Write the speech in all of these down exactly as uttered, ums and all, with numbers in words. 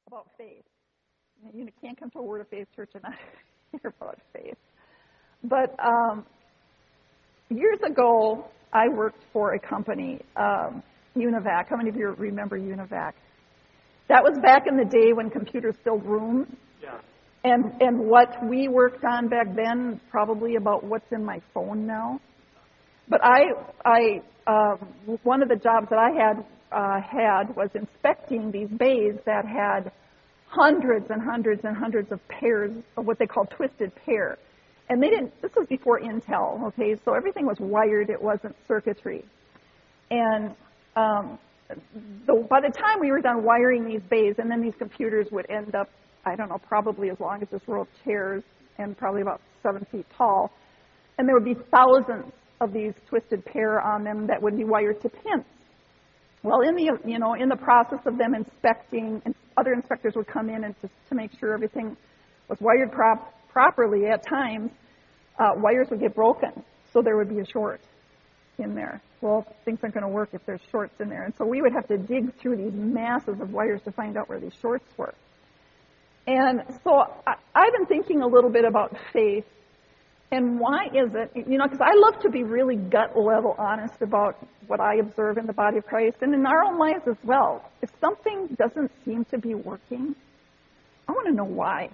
about faith. You can't come to a Word of Faith church and not hear about faith. But um, years ago, I worked for a company, um, Univac. How many of you remember Univac? That was back in the day when computers filled rooms. Yeah. And and what we worked on back then, probably about what's in my phone now. But I, I uh, one of the jobs that I had uh, had was inspecting these bays that had hundreds and hundreds and hundreds of pairs of what they call twisted pair. And they didn't, this was before Intel, okay, so everything was wired, it wasn't circuitry. And um, the, by the time we were done wiring these bays, and then these computers would end up, I don't know, probably as long as this row of chairs and probably about seven feet tall, and there would be thousands of these twisted pair on them that would be wired to pins. Well, in the, you know, in the process of them inspecting, and other inspectors would come in and to, to make sure everything was wired prop, properly. At times, uh, wires would get broken, so there would be a short in there. Well, things aren't going to work if there's shorts in there, and so we would have to dig through these masses of wires to find out where these shorts were. And so I, I've been thinking a little bit about faith. And why is it, you know, because I love to be really gut-level honest about what I observe in the body of Christ and in our own lives as well. If something doesn't seem to be working, I want to know why.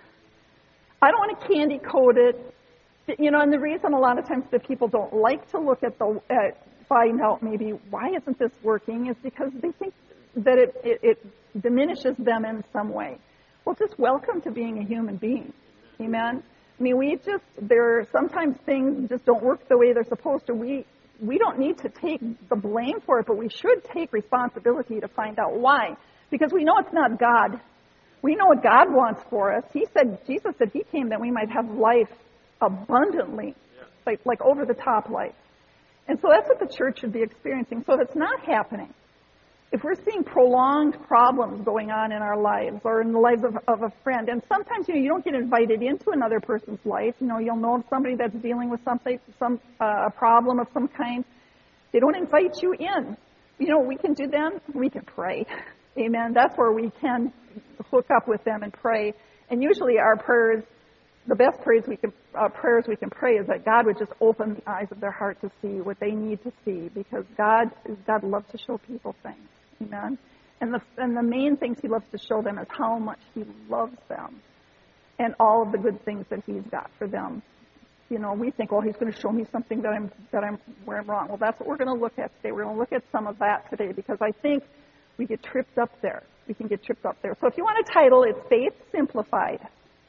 I don't want to candy coat it. You know, and the reason a lot of times that people don't like to look at the, at, find out maybe why isn't this working is because they think that it, it, it diminishes them in some way. Well, just welcome to being a human being. Amen? I mean, we just, there are sometimes things just don't work the way they're supposed to. We we don't need to take the blame for it, but we should take responsibility to find out why. Because we know it's not God. We know what God wants for us. He said, Jesus said he came that we might have life abundantly, yeah. like, like over-the-top life. And so that's what the church should be experiencing. So if it's not happening, if we're seeing prolonged problems going on in our lives or in the lives of, of a friend, and sometimes, you know, you don't get invited into another person's life. You know, you'll know of somebody that's dealing with something, some uh, a problem of some kind. They don't invite you in. You know, we can do them. We can pray. Amen. That's where we can hook up with them and pray. And usually our prayers, the best prayers we can uh, prayers we can pray is that God would just open the eyes of their heart to see what they need to see, because God God loves to show people things. Amen. And the and the main things he loves to show them is how much he loves them and all of the good things that he's got for them. You know, we think, oh, he's going to show me something that I'm that I'm where I'm wrong. Well, that's what we're going to look at today. We're going to look at some of that today because I think we get tripped up there. We can get tripped up there. So if you want a title, it's Faith Simplified.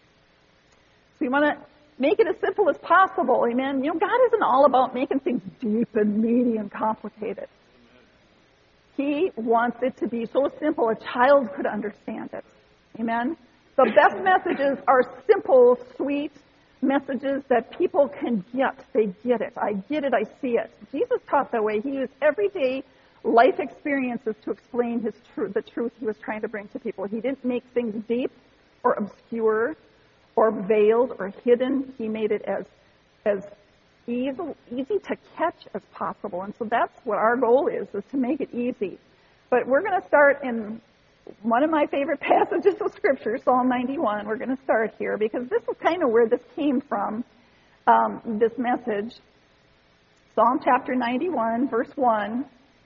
So you want to make it as simple as possible. Amen. You know, God isn't all about making things deep and meaty and complicated. He wants it to be so simple a child could understand it. Amen? The best messages are simple, sweet messages that people can get. They get it. I get it. I see it. Jesus taught that way. He used everyday life experiences to explain his truth, the truth he was trying to bring to people. He didn't make things deep or obscure or veiled or hidden. He made it as as Easy, easy to catch as possible. And so that's what our goal is, is to make it easy. But we're going to start in one of my favorite passages of Scripture, Psalm ninety-one. We're going to start here because this is kind of where this came from, um, this message. Psalm chapter ninety-one, verse one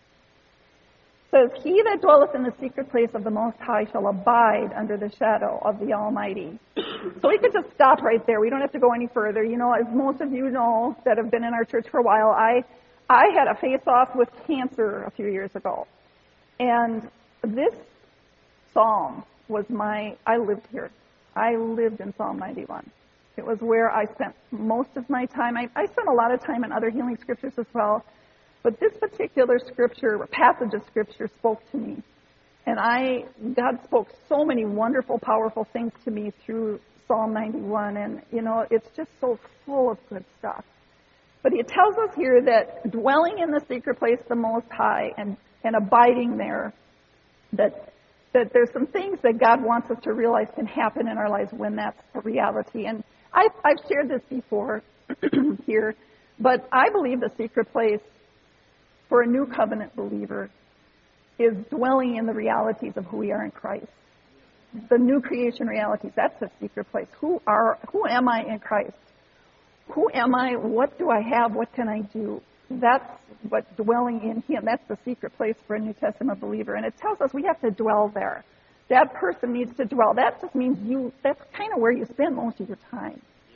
says, "He that dwelleth in the secret place of the Most High shall abide under the shadow of the Almighty." So we could just stop right there. We don't have to go any further. You know, as most of you know that have been in our church for a while, I I had a face-off with cancer a few years ago. And this psalm was my, I lived here. I lived in Psalm ninety-one. It was where I spent most of my time. I, I spent a lot of time in other healing scriptures as well. But this particular scripture, passage of scripture spoke to me. And I, God spoke so many wonderful, powerful things to me through Psalm ninety-one. And, you know, it's just so full of good stuff. But it tells us here that dwelling in the secret place of the Most High and, and abiding there, that that there's some things that God wants us to realize can happen in our lives when that's a reality. And I've, I've shared this before here, but I believe the secret place for a new covenant believer is dwelling in the realities of who we are in Christ. the new creation realities. That's the secret place. Who are, who am I in Christ? Who am I? What do I have? What can I do? That's what dwelling in Him. That's the secret place for a New Testament believer. And it tells us we have to dwell there. That person needs to dwell. That just means you, that's kind of where you spend most of your time.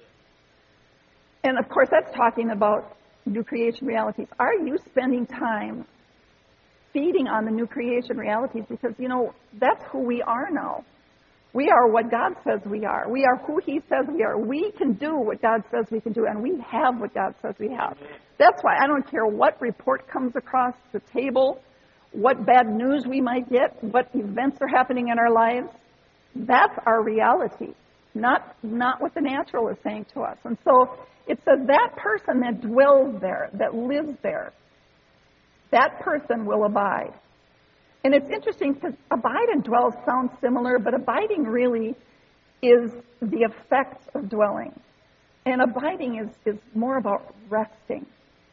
And of course, that's talking about new creation realities. Are you spending time feeding on the new creation realities? Because, you know, that's who we are now. We are what God says we are. We are who He says we are. We can do what God says we can do, and we have what God says we have. That's why I don't care what report comes across the table, what bad news we might get, what events are happening in our lives. That's our reality, not, not what the natural is saying to us. And so it says that person that dwells there, that lives there, that person will abide. And it's interesting because abide and dwell sound similar, but abiding really is the effect of dwelling. And abiding is, is more about resting.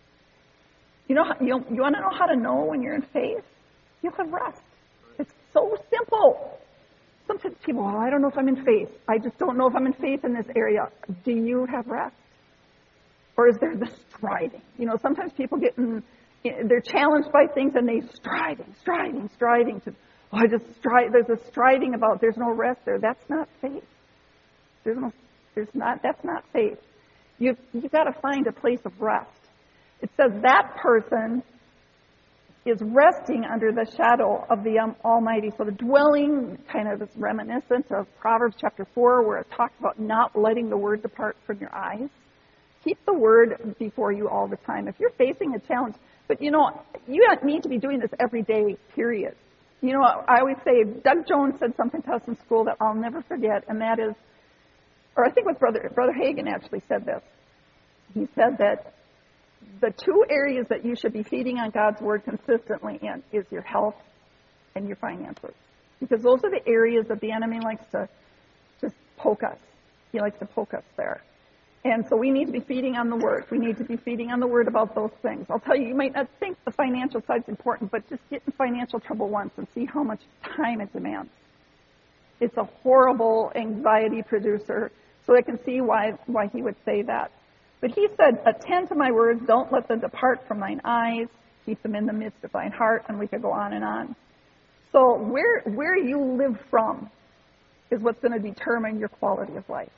You know, you, you want to know how to know when you're in faith? You have rest. It's so simple. Sometimes people, oh, I don't know if I'm in faith. I just don't know if I'm in faith in this area. Do you have rest? Or is there the striving? You know, sometimes people get in, they're challenged by things and they striving, striving, striving to, oh, I just strive. There's a striving about, there's no rest there. That's not faith. There's no, there's not, that's not faith. You've, you've got to find a place of rest. It says that person is resting under the shadow of the um, Almighty. So the dwelling kind of is reminiscent of Proverbs chapter four, where it talks about not letting the word depart from your eyes. Keep the word before you all the time. If you're facing a challenge, but you know, you don't need to be doing this every day, period. You know, I always say, Doug Jones said something to us in school that I'll never forget, and that is, or I think it was Brother, Brother Hagin actually said this. He said that the two areas that you should be feeding on God's word consistently in is your health and your finances. Because those are the areas that the enemy likes to just poke us. He likes to poke us there. And so we need to be feeding on the word. We need to be feeding on the word about those things. I'll tell you, you might not think the financial side's important, but just get in financial trouble once and see how much time it demands. It's a horrible anxiety producer. So I can see why, why he would say that. But he said, attend to my words, don't let them depart from thine eyes, keep them in the midst of thine heart, and we could go on and on. So where, where you live from is what's going to determine your quality of life.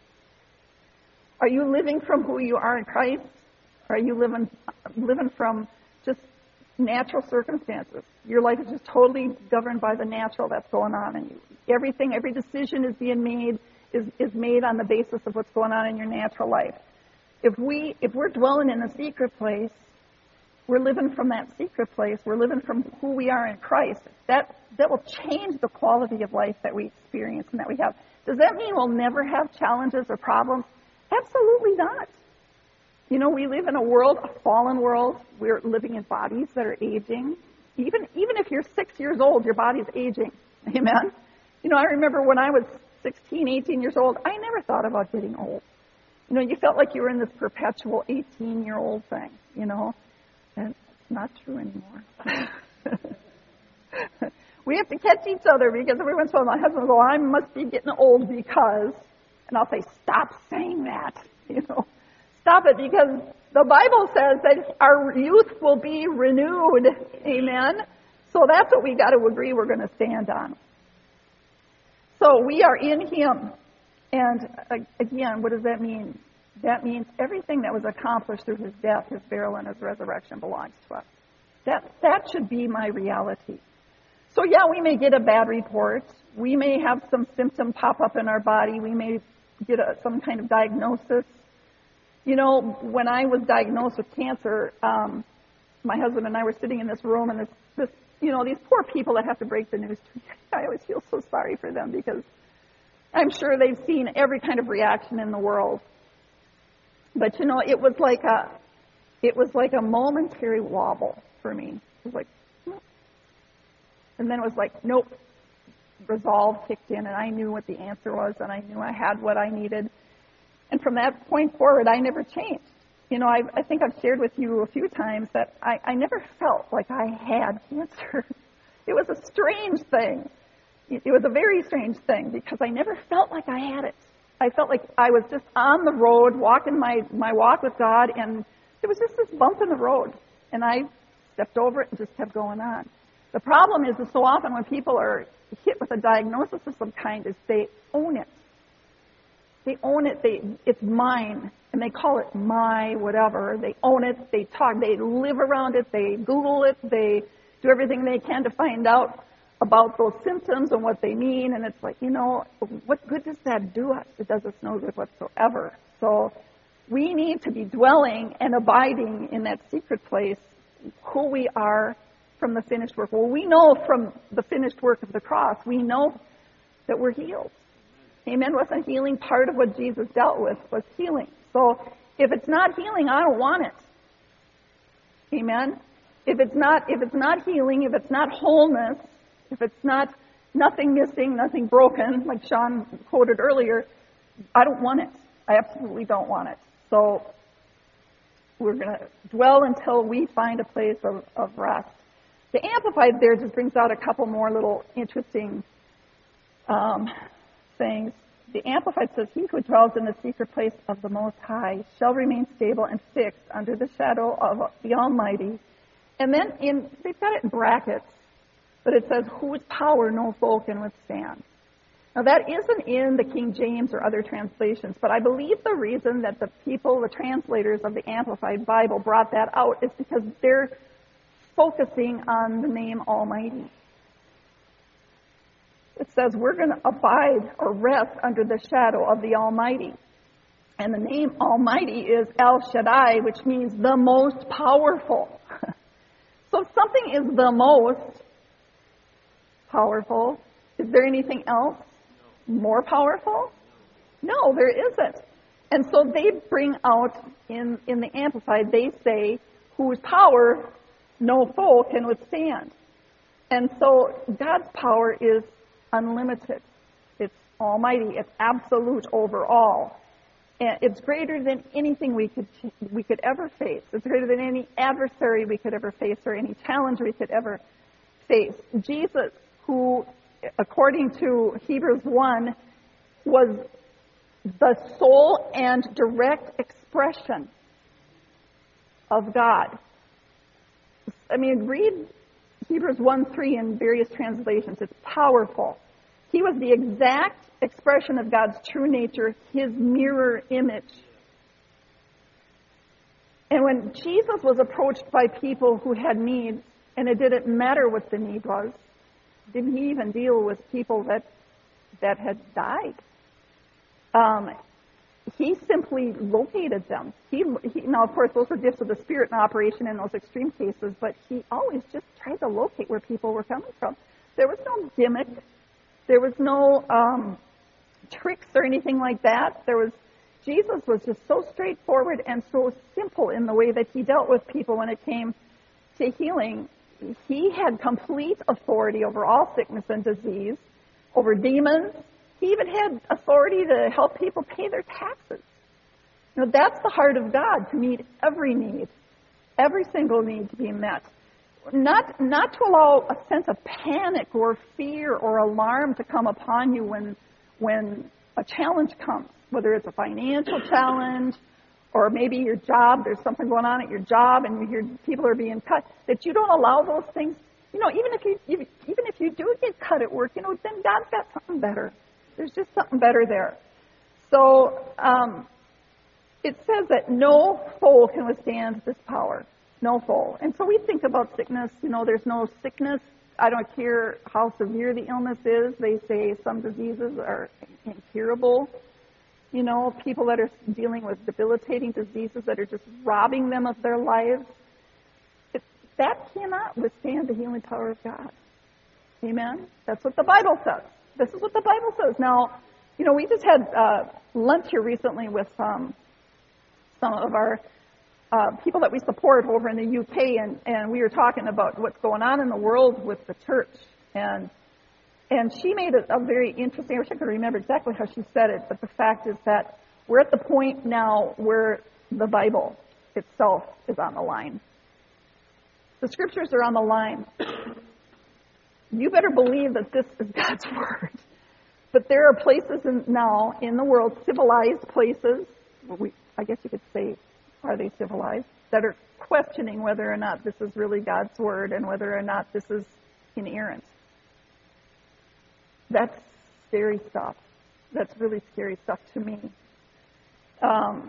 Are you living from who you are in Christ? Or are you living, living from just natural circumstances? Your life is just totally governed by the natural that's going on in you. Everything, every decision is being made, is, is made on the basis of what's going on in your natural life. If we, if we're dwelling in a secret place, we're living from that secret place. We're living from who we are in Christ. That, that will change the quality of life that we experience and that we have. Does that mean we'll never have challenges or problems? Absolutely not. You know, we live in a world, a fallen world. We're living in bodies that are aging. Even, even if you're six years old, your body's aging. Amen? You know, I remember when I was sixteen, eighteen years old, I never thought about getting old. You know, you felt like you were in this perpetual eighteen-year-old thing, you know. And it's not true anymore. We have to catch each other because every once in a while my husband will go, I must be getting old because, and I'll say, stop saying that, you know. Stop it, because the Bible says that our youth will be renewed. Amen? So that's what we got to agree we're going to stand on. So we are in Him. And again, what does that mean? That means everything that was accomplished through His death, His burial, and His resurrection belongs to us. That, that should be my reality. So yeah, we may get a bad report. We may have some symptom pop up in our body. We may get a, some kind of diagnosis. You know, when I was diagnosed with cancer, um, my husband and I were sitting in this room, and this, this, you know, these poor people that have to break the news to me, I always feel so sorry for them because I'm sure they've seen every kind of reaction in the world. But, you know, it was like a, it was like a momentary wobble for me. It was like, nope. And then it was like, nope. Resolve kicked in, and I knew what the answer was, and I knew I had what I needed. And from that point forward, I never changed. You know, I, I think I've shared with you a few times that I, I never felt like I had cancer. It was a strange thing. It was a very strange thing because I never felt like I had it. I felt like I was just on the road, walking my, my walk with God, and there was just this bump in the road. And I stepped over it and just kept going on. The problem is that so often when people are hit with a diagnosis of some kind is they own it. They own it. They, it's mine. And they call it my whatever. They own it. They talk. They live around it. They Google it. They do everything they can to find out about those symptoms and what they mean. And it's like, you know, what good does that do us? It does us no good whatsoever. So we need to be dwelling and abiding in that secret place who we are from the finished work. Well, we know from the finished work of the cross, we know that we're healed. Amen. Wasn't healing part of what Jesus dealt with? Was healing. So if it's not healing, I don't want it. Amen. If it's not, if it's not healing, if it's not wholeness, if it's not nothing missing, nothing broken, like Sean quoted earlier, I don't want it. I absolutely don't want it. So we're going to dwell until we find a place of, of rest. The Amplified there just brings out a couple more little interesting um, things. The Amplified says, he who dwells in the secret place of the Most High shall remain stable and fixed under the shadow of the Almighty. And then in, they've got it in brackets, but it says, whose power no foe can withstand. Now that isn't in the King James or other translations, but I believe the reason that the people, the translators of the Amplified Bible brought that out is because they're focusing on the name Almighty. It says we're going to abide or rest under the shadow of the Almighty. And the name Almighty is El Shaddai, which means the most powerful. So if something is the most powerful, is there anything else more powerful? No, there isn't. And so they bring out, in, in the Amplified, they say, whose power no foe can withstand. And so God's power is unlimited. It's almighty. It's absolute over all. And it's greater than anything we could we could ever face. It's greater than any adversary we could ever face or any challenge we could ever face. Jesus, who, according to Hebrews one, was the sole and direct expression of God. I mean, read Hebrews one three in various translations. It's powerful. He was the exact expression of God's true nature, his mirror image. And when Jesus was approached by people who had needs, and it didn't matter what the need was, didn't he even deal with people that that had died? Um, he simply located them. He, he now, of course, those were gifts of the Spirit in operation in those extreme cases, but he always just tried to locate where people were coming from. There was no gimmick. There was no um, tricks or anything like that. There was Jesus was just so straightforward and so simple in the way that he dealt with people when it came to healing. He had complete authority over all sickness and disease, over demons. He even had authority to help people pay their taxes. You know, that's the heart of God, to meet every need, every single need to be met. Not not to allow a sense of panic or fear or alarm to come upon you when when a challenge comes, whether it's a financial challenge or maybe your job, there's something going on at your job and you hear people are being cut, that you don't allow those things. You know, even if you even if you do get cut at work, you know, then God's got something better. There's just something better there. So um, it says that no foe can withstand this power. No foe. And so we think about sickness. You know, there's no sickness. I don't care how severe the illness is. They say some diseases are incurable. You know, people that are dealing with debilitating diseases that are just robbing them of their lives. It, that cannot withstand the healing power of God. Amen? That's what the Bible says. This is what the Bible says. Now, you know, we just had uh, lunch here recently with um, some of our uh, people that we support over in the U K, and, and we were talking about what's going on in the world with the church. And and she made a, a very interesting, I wish I could remember exactly how she said it, but the fact is that we're at the point now where the Bible itself is on the line. The scriptures are on the line. you better believe that this is God's Word. But there are places in, now in the world, civilized places, we, I guess you could say, are they civilized, that are questioning whether or not this is really God's Word and whether or not this is inerrant. That's scary stuff. That's really scary stuff to me. Um,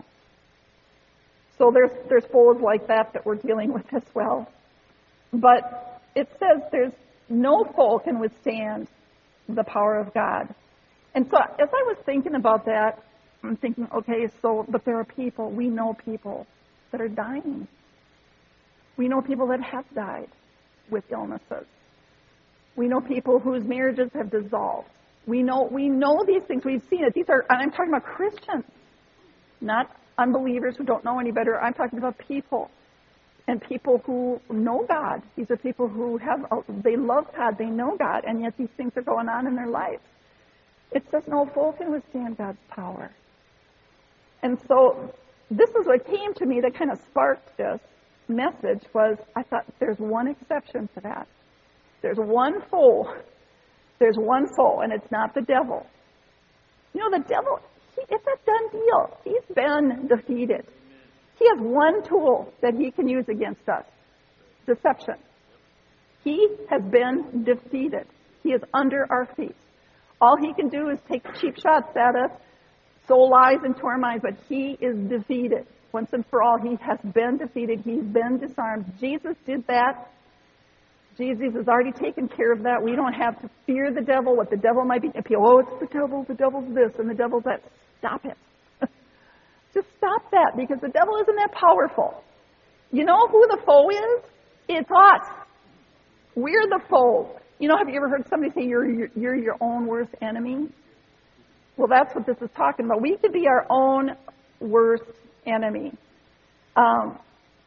so there's there's foes like that that we're dealing with as well. But it says there's no foe can withstand the power of God. And so as I was thinking about that, I'm thinking, okay, so, but there are people, we know people that are dying. We know people that have died with illnesses. We know people whose marriages have dissolved. We know we know these things. We've seen it. These are, and I'm talking about Christians, not unbelievers who don't know any better. I'm talking about people, and people who know God. These are people who have, they love God, they know God, and yet these things are going on in their life. It says no foe can withstand God's power. And so this is what came to me that kind of sparked this message was, I thought there's one exception to that. There's one foe. There's one foe, and it's not the devil. You know, the devil, he, it's a done deal. He's been defeated. He has one tool that he can use against us, deception. He has been defeated. He is under our feet. All he can do is take cheap shots at us, sow lies into our minds, but he is defeated. Once and for all, he has been defeated. He's been disarmed. Jesus did that. Jesus has already taken care of that. We don't have to fear the devil, what the devil might be. Oh, it's the devil, the devil's this, and the devil's that. Stop it. Just stop that, because the devil isn't that powerful. You know who the foe is? It's us. We're the foe. You know, have you ever heard somebody say you're, you're, you're your own worst enemy? Well, that's what this is talking about. We could be our own worst enemy. Um,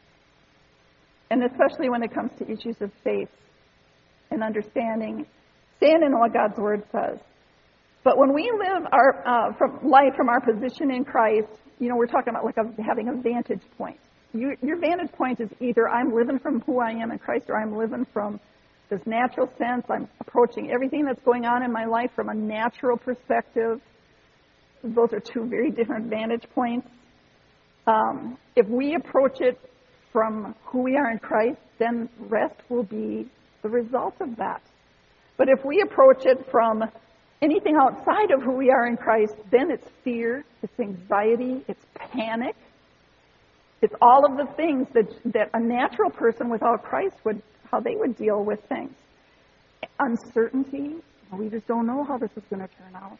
and especially when it comes to issues of faith and understanding, standing in what God's Word says. But when we live our uh, from life from our position in Christ, you know, we're talking about like a, having a vantage point. You, your vantage point is either I'm living from who I am in Christ, or I'm living from this natural sense. I'm approaching everything that's going on in my life from a natural perspective. Those are two very different vantage points. Um, if we approach it from who we are in Christ, then rest will be the result of that. But if we approach it from anything outside of who we are in Christ, then it's fear, it's anxiety, it's panic. It's all of the things that that a natural person without Christ would, how they would deal with things. Uncertainty, we just don't know how this is going to turn out.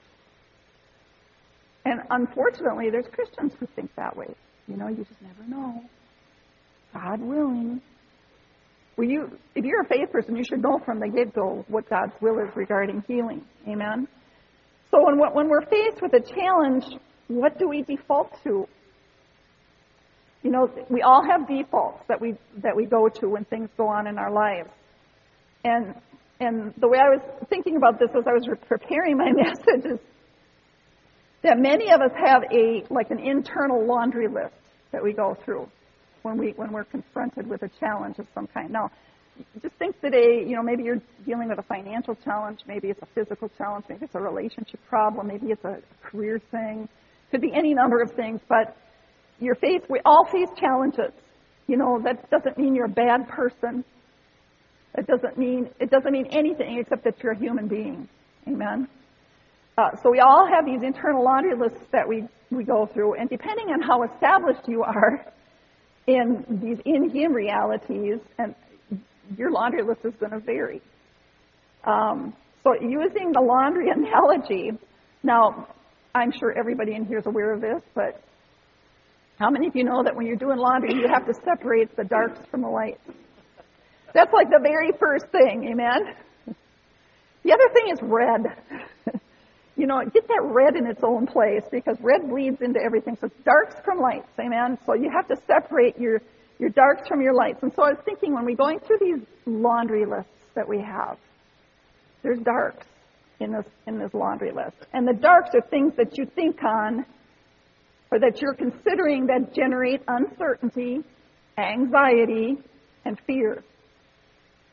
And unfortunately, there's Christians who think that way. You know, you just never know. God willing. Well, you, if you're a faith person, you should know from the get-go what God's will is regarding healing. Amen? So when, when we're faced with a challenge, what do we default to? You know, we all have defaults that we that we go to when things go on in our lives. And and the way I was thinking about this as I was preparing my message is that many of us have a like an internal laundry list that we go through when we when we're confronted with a challenge of some kind. Now, just think today, you know, maybe you're dealing with a financial challenge, maybe it's a physical challenge, maybe it's a relationship problem, maybe it's a career thing. Could be any number of things, but you're faced, we all face challenges. You know, that doesn't mean you're a bad person. It doesn't mean it doesn't mean anything except that you're a human being. Amen. Uh, so we all have these internal laundry lists that we, we go through, and depending on how established you are in these in-him realities, and your laundry list is going to vary. Um, so using the laundry analogy, now I'm sure everybody in here is aware of this, but how many of you know that when you're doing laundry, you have to separate the darks from the lights? That's like the very first thing, amen? The other thing is red. You know, get that red in its own place, because red bleeds into everything. So it's darks from lights, amen? So you have to separate your, your darks from your lights. And so I was thinking, when we're going through these laundry lists that we have, there's darks in this in this laundry list. And the darks are things that you think on or that you're considering that generate uncertainty, anxiety, and fear.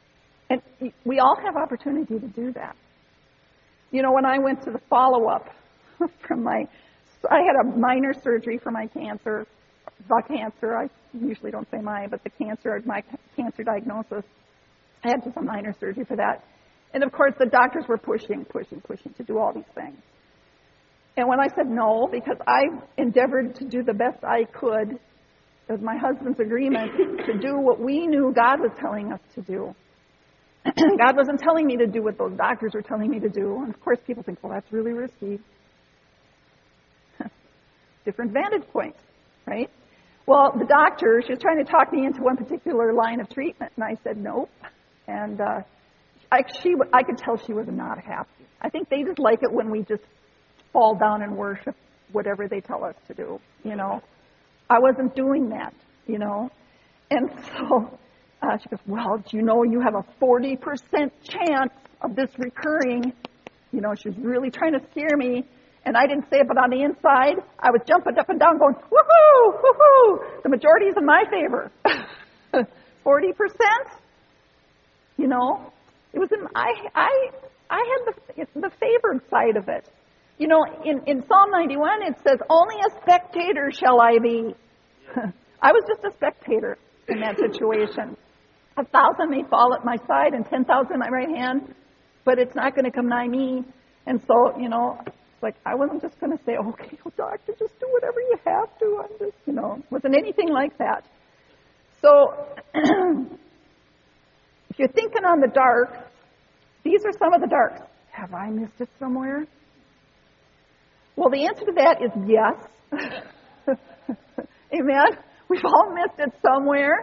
And we all have opportunity to do that. You know, when I went to the follow-up from my, I had a minor surgery for my cancer, the cancer, I usually don't say my, but the cancer, my cancer diagnosis. I had just a minor surgery for that. And of course, the doctors were pushing, pushing, pushing to do all these things. And when I said no, because I endeavored to do the best I could, with my husband's agreement, to do what we knew God was telling us to do. God wasn't telling me to do what those doctors were telling me to do. And of course, people think, well, that's really risky. Different vantage point, right? Well, the doctor, she was trying to talk me into one particular line of treatment, and I said nope. And uh, I, she, I could tell she was not happy. I think they just like it when we just fall down and worship whatever they tell us to do, you know. I wasn't doing that, you know. And so uh, she goes, well, do you know you have a forty percent chance of this recurring? You know, she was really trying to scare me. And I didn't say it, but on the inside, I was jumping up and down going, woohoo, woohoo. The majority is in my favor. forty percent? You know, it was in, I, I, I had the, the favored side of it. You know, in, in Psalm ninety-one, it says, only a spectator shall I be. I was just a spectator in that situation. A thousand may fall at my side and ten thousand at my right hand, but it's not going to come nigh me. And so, you know, like, I wasn't just going to say, okay, well, doctor, just do whatever you have to. I'm just, you know, wasn't anything like that. So, if you're thinking on the dark, these are some of the darks. Have I missed it somewhere? Well, the answer to that is yes. Amen? We've all missed it somewhere.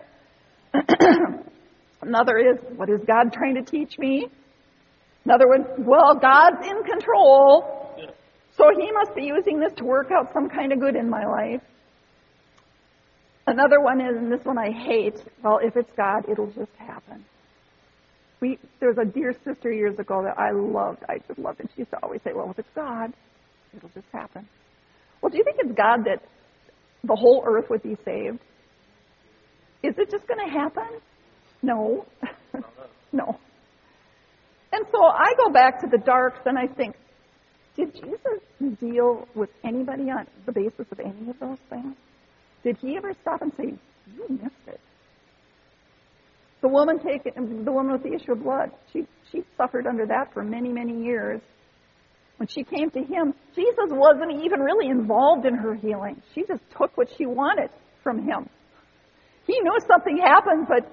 Another is, what is God trying to teach me? Another one, well, God's in control, so He must be using this to work out some kind of good in my life. Another one is, and this one I hate, well, if it's God, it'll just happen. We, there was a dear sister years ago that I loved. I just loved it. She used to always say, well, if it's God, it'll just happen. Well, do you think it's God that the whole earth would be saved? Is it just going to happen? No. No. And so I go back to the darks and I think, did Jesus deal with anybody on the basis of any of those things? Did He ever stop and say, you missed it? The woman taken, the woman with the issue of blood, she, she suffered under that for many, many years. When she came to Him, Jesus wasn't even really involved in her healing. She just took what she wanted from Him. He knew something happened, but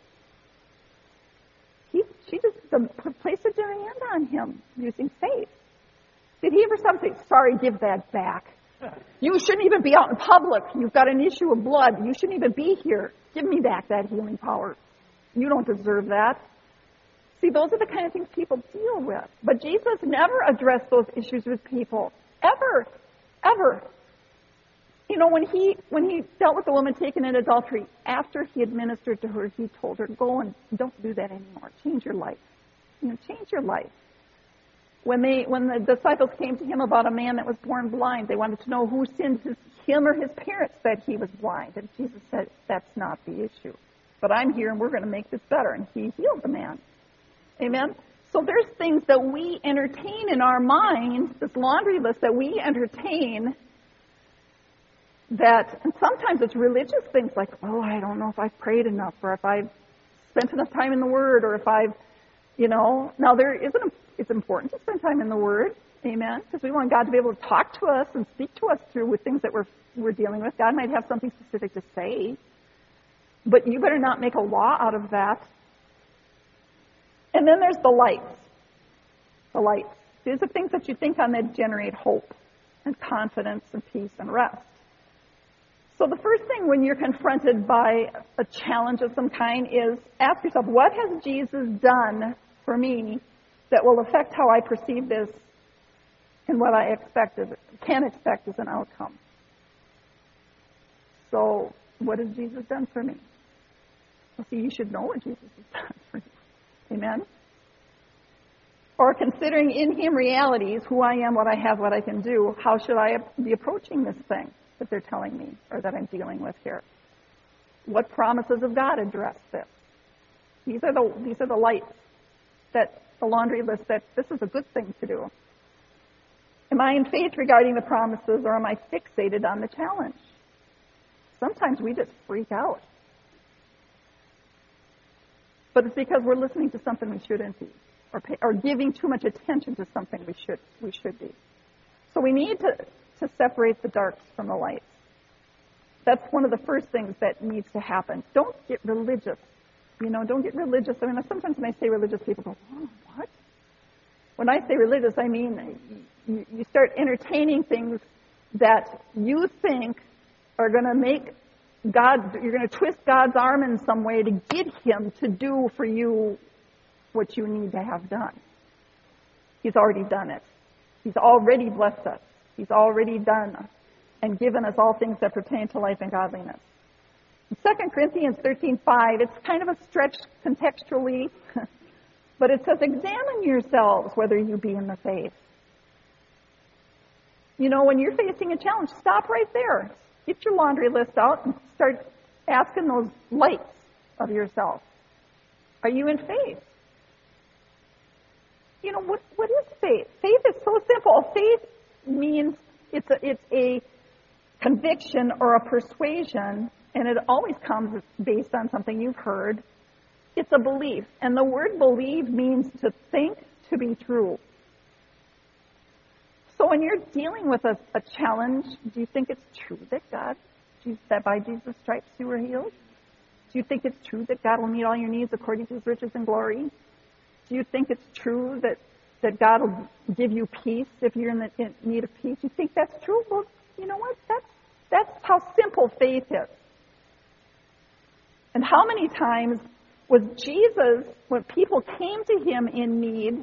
he, she just placed a hand on Him using faith. Did He ever stop and say, sorry, give that back? You shouldn't even be out in public. You've got an issue of blood. You shouldn't even be here. Give me back that healing power. You don't deserve that. See, those are the kind of things people deal with. But Jesus never addressed those issues with people. Ever. Ever. You know, when he when he dealt with the woman taken in adultery, after He administered to her, He told her, go and don't do that anymore. Change your life. You know, change your life. When they when the disciples came to Him about a man that was born blind, they wanted to know who sinned, his, him or his parents, that he was blind. And Jesus said, that's not the issue. But I'm here and we're going to make this better. And He healed the man. Amen? So there's things that we entertain in our mind, this laundry list that we entertain, that, and sometimes it's religious things like, oh, I don't know if I've prayed enough, or if I've spent enough time in the Word, or if I've, you know, now there isn't, it's important to spend time in the Word, amen, because we want God to be able to talk to us and speak to us through with things that we're, we're dealing with. God might have something specific to say, but you better not make a law out of that. And then there's the lights. The lights. These are things that you think on that generate hope and confidence and peace and rest. So the first thing when you're confronted by a challenge of some kind is ask yourself, what has Jesus done for me that will affect how I perceive this and what I expect as, can expect as an outcome? So what has Jesus done for me? Well, see, you should know what Jesus has done for you. Amen? Or considering in Him realities, who I am, what I have, what I can do, how should I be approaching this thing that they're telling me or that I'm dealing with here? What promises of God address this? These are the these are the lights that the laundry list that this is a good thing to do? Am I in faith regarding the promises, or am I fixated on the challenge? Sometimes we just freak out. But it's because we're listening to something we shouldn't be, or, pay, or giving too much attention to something we should we should be. So we need to, to separate the darks from the lights. That's one of the first things that needs to happen. Don't get religious. You know, don't get religious. I mean, sometimes when I say religious, people go, oh, what? When I say religious, I mean you, you start entertaining things that you think are going to make God, you're going to twist God's arm in some way to get him to do for you what you need to have done. He's already done it. He's already blessed us. He's already done and given us all things that pertain to life and godliness. In Second Corinthians thirteen five, it's kind of a stretch contextually, but it says, examine yourselves whether you be in the faith. You know, when you're facing a challenge, stop right there. Get your laundry list out and start asking those lights of yourself. Are you in faith? You know, what what is faith? Faith is so simple. Faith means it's a, it's a conviction or a persuasion, and it always comes based on something you've heard. It's a belief. And the word believe means to think to be true. So when you're dealing with a, a challenge, do you think it's true that God, that by Jesus' stripes you were healed? Do you think it's true that God will meet all your needs according to his riches and glory? Do you think it's true that, that God will give you peace if you're in, the, in need of peace? Do you think that's true? Well, you know what? That's, that's how simple faith is. And how many times was Jesus, when people came to him in need,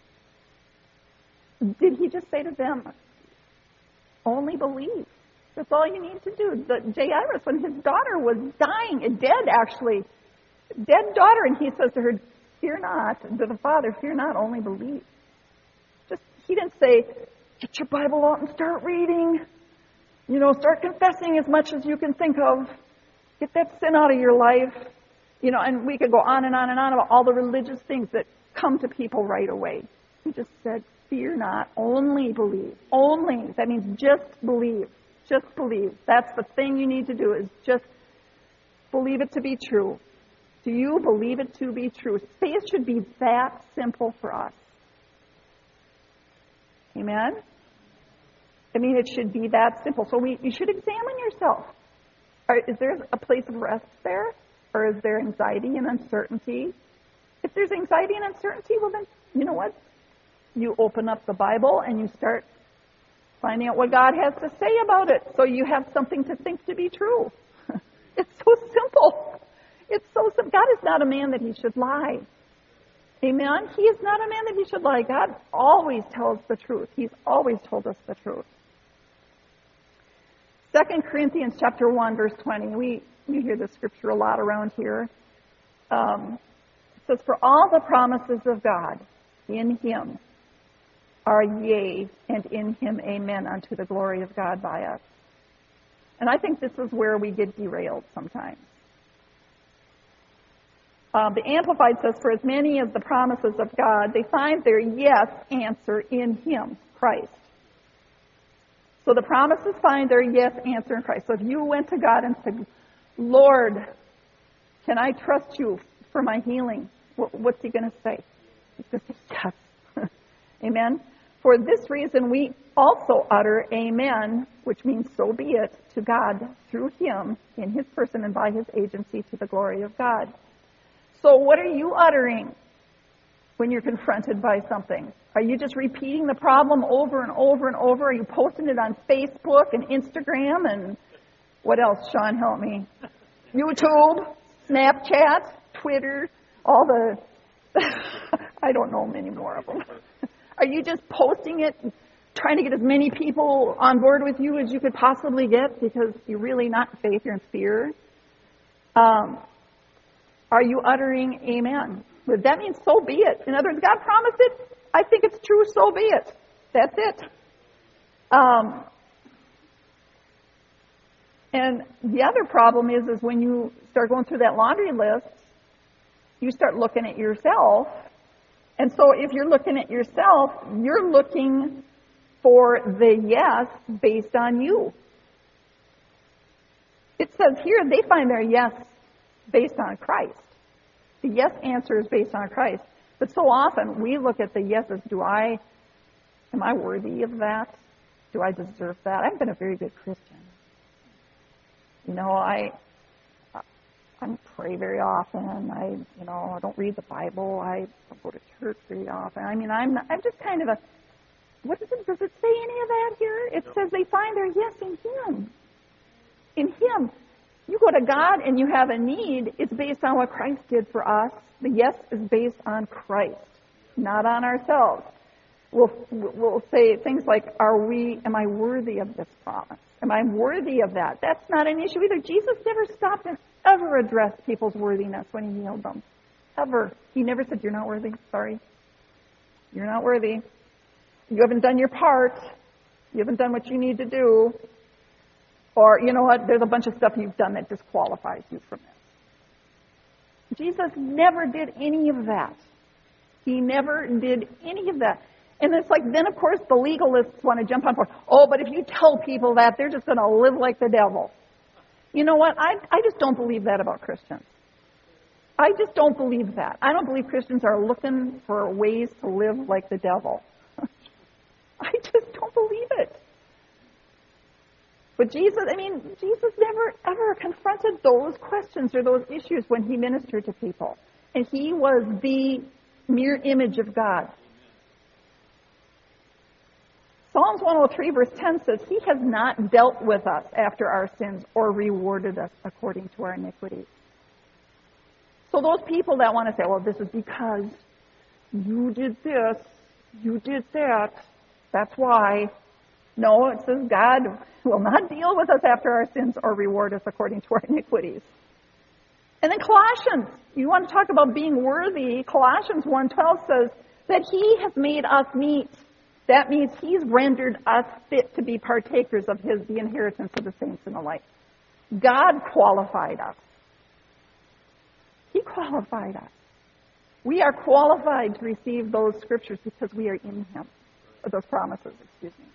did he just say to them, only believe? That's all you need to do. The Jairus, when his daughter was dying, dead actually, dead daughter, and he says to her, fear not, to the father, fear not, only believe. Just, he didn't say, get your Bible out and start reading. You know, start confessing as much as you can think of. Get that sin out of your life. You know, and we could go on and on and on about all the religious things that come to people right away. He just said, fear not, only believe. Only. That means just believe. Just believe. That's the thing you need to do, is just believe it to be true. Do you believe it to be true? Faith should be that simple for us. Amen? I mean, it should be that simple. So we, you should examine yourself. Are, is there a place of rest there? Or is there anxiety and uncertainty? If there's anxiety and uncertainty, well then, you know what? You open up the Bible and you start finding out what God has to say about it, so you have something to think to be true. It's so simple. It's so simple. God is not a man that he should lie. Amen? He is not a man that he should lie. God always tells the truth. He's always told us the truth. Second Corinthians chapter one, verse twenty. We, we hear this scripture a lot around here. Um, it says, for all the promises of God in him are yea, and in him amen, unto the glory of God by us. And I think this is where we get derailed sometimes. Um, the Amplified says, for as many as the promises of God, they find their yes answer in him, Christ. So the promises find their yes answer in Christ. So if you went to God and said, Lord, can I trust you for my healing? What's he going to say? He's going to say, yes. Amen? For this reason, we also utter amen, which means so be it, to God through him, in his person and by his agency, to the glory of God. So what are you uttering when you're confronted by something? Are you just repeating the problem over and over and over? Are you posting it on Facebook and Instagram and what else, Sean, help me? YouTube, Snapchat, Twitter, all the... I don't know many more of them. Are you just posting it, trying to get as many people on board with you as you could possibly get because you're really not in faith, you're in fear? Um, are you uttering amen? But that means so be it. In other words, God promised it. I think it's true, so be it. That's it. Um, and the other problem is, is when you start going through that laundry list, you start looking at yourself And so if you're looking at yourself, you're looking for the yes based on you. It says here they find their yes based on Christ. The yes answer is based on Christ. But so often we look at the yeses. Do I, am I worthy of that? Do I deserve that? I've been a very good Christian. You know, I I don't pray very often. I, you know, I don't read the Bible. I don't go to church very often. I mean, I'm not, I'm just kind of a, what does it, does it say any of that here? It says they find their yes in Him. In Him. You go to God and you have a need, it's based on what Christ did for us. The yes is based on Christ, not on ourselves. We'll, we'll say things like, are we, am I worthy of this promise? Am I worthy of that? That's not an issue either. Jesus never stopped and ever addressed people's worthiness when He healed them. Ever. He never said, you're not worthy. Sorry. You're not worthy. You haven't done your part. You haven't done what you need to do. Or, you know what, there's a bunch of stuff you've done that disqualifies you from this. Jesus never did any of that. He never did any of that. And it's like, then of course the legalists want to jump on board. Oh, but if you tell people that, they're just going to live like the devil. You know what, I, I just don't believe that about Christians. I just don't believe that. I don't believe Christians are looking for ways to live like the devil. I just don't believe it. But Jesus, I mean, Jesus never, ever confronted those questions or those issues when He ministered to people. And He was the mere image of God. Psalms one oh three verse ten says, He has not dealt with us after our sins or rewarded us according to our iniquities. So those people that want to say, well, this is because you did this, you did that, that's why. No, it says God will not deal with us after our sins or reward us according to our iniquities. And then Colossians, you want to talk about being worthy. Colossians one twelve says that He has made us meet. That means He's rendered us fit to be partakers of His, the inheritance of the saints in the light. God qualified us. He qualified us. We are qualified to receive those scriptures because we are in Him. Or those promises, excuse me.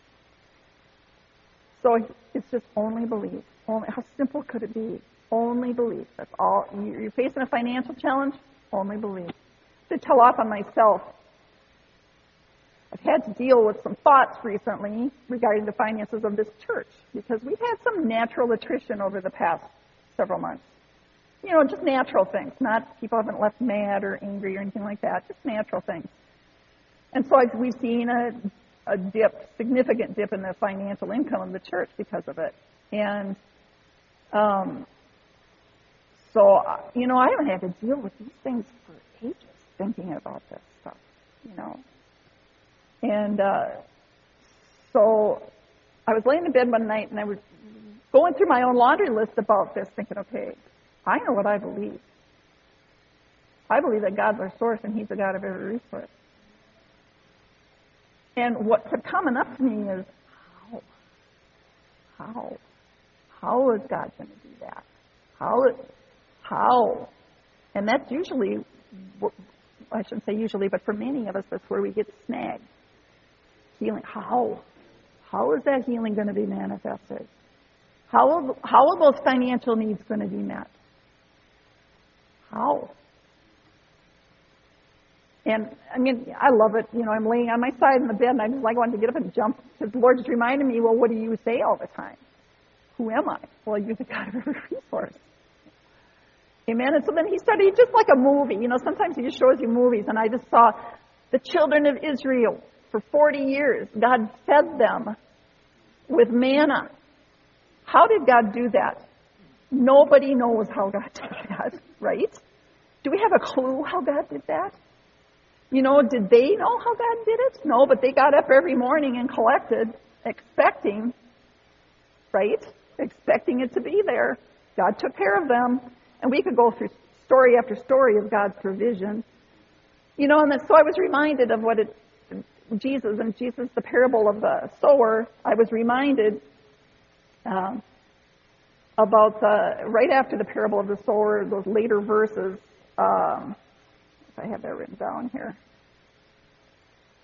So it's just only believe. Only, how simple could it be? Only believe. That's all. You're facing a financial challenge? Only believe. To tell off on myself, I've had to deal with some thoughts recently regarding the finances of this church because we've had some natural attrition over the past several months. You know, just natural things. Not people haven't left mad or angry or anything like that. Just natural things. And so I've, we've seen a a dip, significant dip in the financial income of the church because of it. And um, so, you know, I haven't had to deal with these things for ages, thinking about this stuff, you know. And uh, so I was laying in bed one night and I was going through my own laundry list about this, thinking, okay, I know what I believe. I believe that God's our source and He's the God of every resource. And what kept coming up to me is, how? How? How is God going to do that? How? How? And that's usually, I shouldn't say usually, but for many of us, that's where we get snagged. Healing. How? How is that healing going to be manifested? How are, how are those financial needs going to be met? How? And, I mean, I love it. You know, I'm laying on my side in the bed, and I just like wanted to get up and jump. Because the Lord just reminded me, well, what do you say all the time? Who am I? Well, you're the God of every resource. Amen? And so then He started, just like a movie. You know, sometimes He just shows you movies. And I just saw the children of Israel for forty years. God fed them with manna. How did God do that? Nobody knows how God did that, right? Do we have a clue how God did that? You know, did they know how God did it? No, but they got up every morning and collected, expecting, right? Expecting it to be there. God took care of them. And we could go through story after story of God's provision. You know, and then, so I was reminded of what it, Jesus, and Jesus, the parable of the sower, I was reminded um, about the, right after the parable of the sower, those later verses, um, I have that written down here.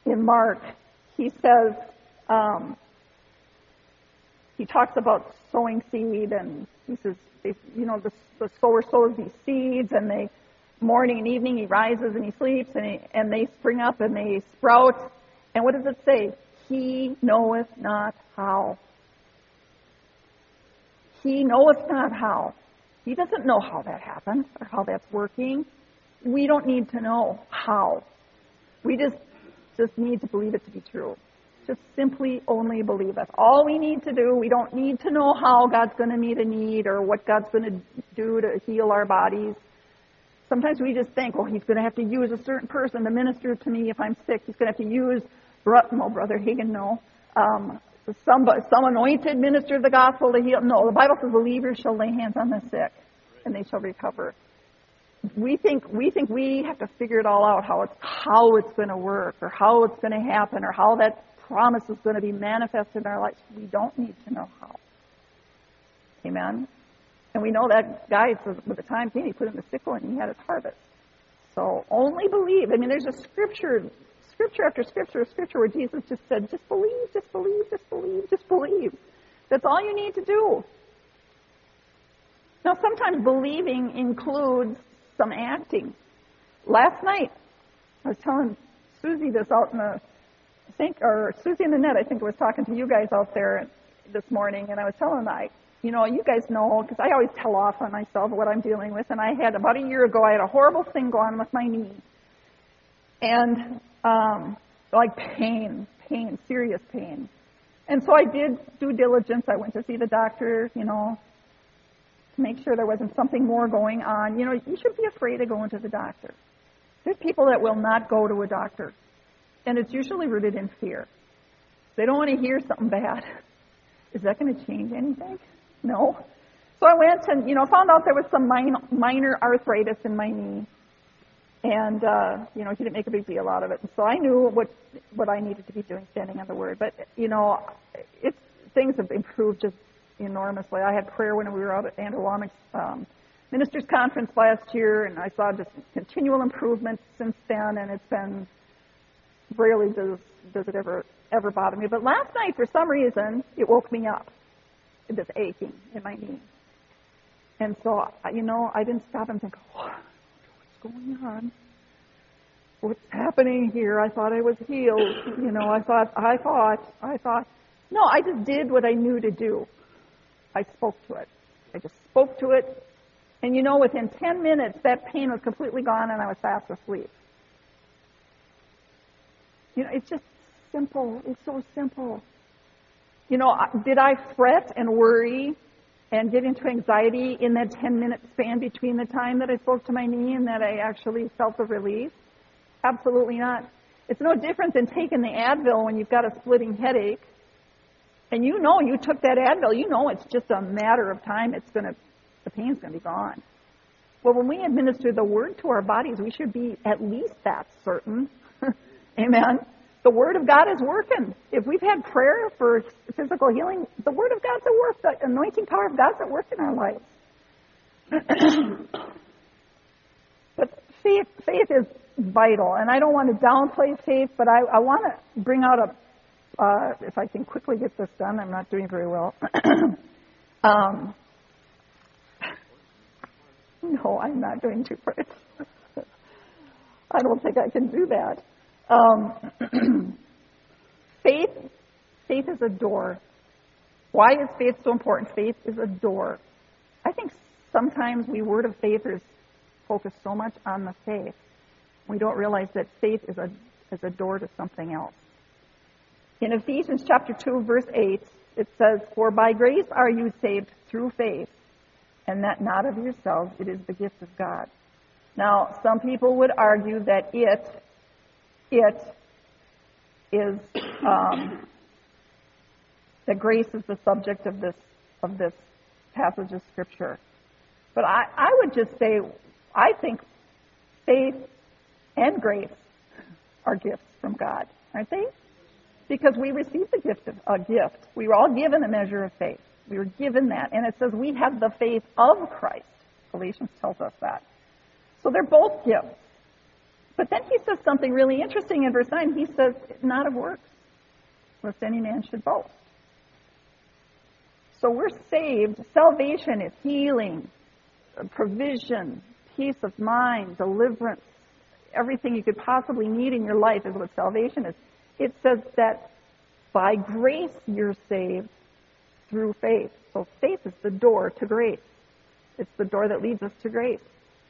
in Mark, he says, um, he talks about sowing seed, and he says, they, you know, the, the sower sows these seeds, and they, morning and evening, he rises and he sleeps, and, he, and they spring up and they sprout. And what does it say? He knoweth not how. He knoweth not how. He doesn't know how that happens or how that's working. We don't need to know how. We just just need to believe it to be true. Just simply only believe it. All we need to do, we don't need to know how God's going to meet a need or what God's going to do to heal our bodies. Sometimes we just think, oh, he's going to have to use a certain person to minister to me if I'm sick. He's going to have to use, no, Brother Hagen, no. Um, some, some anointed minister of the gospel to heal. No, the Bible says believers shall lay hands on the sick and they shall recover. We think we think we have to figure it all out, how it's how it's going to work or how it's going to happen or how that promise is going to be manifested in our lives. We don't need to know how. Amen? And we know that guy, with the time came, he put in the sickle and he had his harvest. So only believe. I mean, there's a scripture, scripture after scripture, scripture where Jesus just said, just believe, just believe, just believe, just believe. That's all you need to do. Now, sometimes believing includes some acting. Last night, I was telling Susie this out in the, I think, or Susie in the net, I think, was talking to you guys out there this morning, and I was telling them, I, you know, you guys know, because I always tell off on myself what I'm dealing with, and I had, about a year ago, I had a horrible thing going on with my knee. And, um, like pain, pain, serious pain. And so I did due diligence. I went to see the doctor, you know, make sure there wasn't something more going on. You know, you should be afraid of going to the doctor. There's people that will not go to a doctor, and it's usually rooted in fear. They don't want to hear something bad. Is that going to change anything? No. So I went and, you know, found out there was some minor, minor arthritis in my knee, and, uh, you know, he didn't make a big deal out of it. And so I knew what what I needed to be doing, standing on the Word. But, you know, it's, things have improved just enormously. I had prayer when we were out at Andrew Wommack's um, Ministers Conference last year, and I saw just continual improvement since then, and it's been, rarely does, does it ever, ever bother me. But last night, for some reason, it woke me up, this aching in my knee. And so, you know, I didn't stop and think, oh, what's going on? What's happening here? I thought I was healed. You know, I thought, I thought, I thought. No, I just did what I knew to do. I spoke to it. I just spoke to it. And you know, within ten minutes, that pain was completely gone and I was fast asleep. You know, it's just simple. It's so simple. You know, did I fret and worry and get into anxiety in that ten-minute span between the time that I spoke to my knee and that I actually felt the relief? Absolutely not. It's no different than taking the Advil when you've got a splitting headache. And you know you took that Advil, you know it's just a matter of time. It's going to, the pain's going to be gone. Well, when we administer the Word to our bodies, we should be at least that certain. Amen. The Word of God is working. If we've had prayer for physical healing, the Word of God's at work. The anointing power of God's at work in our lives. But faith, faith is vital. And I don't want to downplay faith, but I, I want to bring out a Uh, if I can quickly get this done, I'm not doing very well. um, no, I'm not doing two parts. I don't think I can do that. Um, faith, faith is a door. Why is faith so important? Faith is a door. I think sometimes we word of faithers focus so much on the faith, we don't realize that faith is a is a door to something else. In Ephesians chapter two, verse eight, it says, "For by grace are you saved through faith, and that not of yourselves, it is the gift of God." Now, some people would argue that it, it is, um, that grace is the subject of this of this passage of Scripture. But I, I would just say, I think faith and grace are gifts from God, aren't they? Because we received the gift of a gift. We were all given a measure of faith. We were given that. And it says we have the faith of Christ. Galatians tells us that. So they're both gifts. But then he says something really interesting in verse nine. He says, not of works, lest any man should boast. So we're saved. Salvation is healing, provision, peace of mind, deliverance. Everything you could possibly need in your life is what salvation is. It says that by grace you're saved through faith. So faith is the door to grace. It's the door that leads us to grace.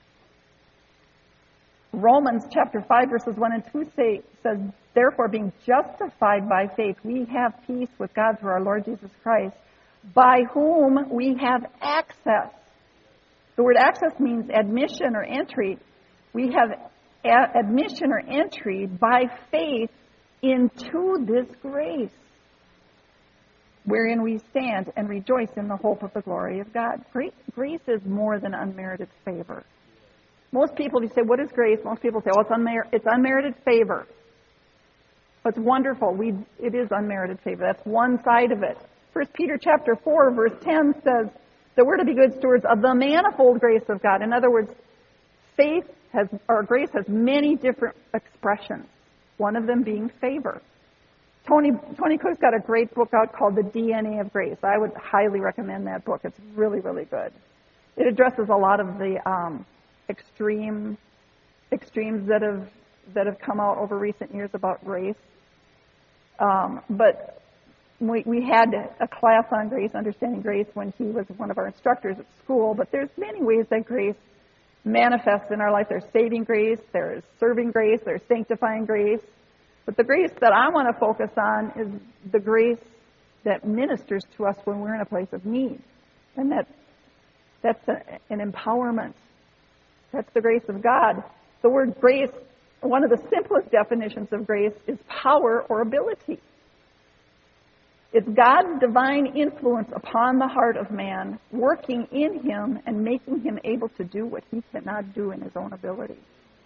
Romans chapter five verses one and two say, says, therefore being justified by faith, we have peace with God through our Lord Jesus Christ, by whom we have access. The word access means admission or entry. We have a- admission or entry by faith into this grace, wherein we stand and rejoice in the hope of the glory of God. Grace is more than unmerited favor. Most people, if you say, what is grace? Most people say, oh, it's, unmer- it's unmerited favor. It's wonderful. We, it is unmerited favor. That's one side of it. First Peter chapter four, verse ten says that we're to be good stewards of the manifold grace of God. In other words, faith has, or grace has many different expressions. One of them being favor. Tony, Tony Cook's got a great book out called The D N A of Grace. I would highly recommend that book. It's really, really good. It addresses a lot of the um, extreme extremes that have that have come out over recent years about grace. Um, but we, we had a class on grace, understanding grace, when he was one of our instructors at school. But there's many ways that grace manifests in our life. There's saving grace, there's serving grace, there's sanctifying grace. But the grace that I want to focus on is the grace that ministers to us when we're in a place of need. And that that's a, an empowerment. That's the grace of God. The word grace, one of the simplest definitions of grace is power or ability. It's God's divine influence upon the heart of man, working in him and making him able to do what he cannot do in his own ability.